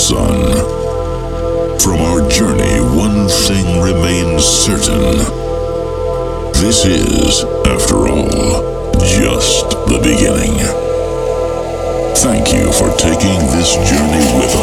son. From our journey, one thing remains certain. This is, after all, just the beginning. Thank you for taking this journey with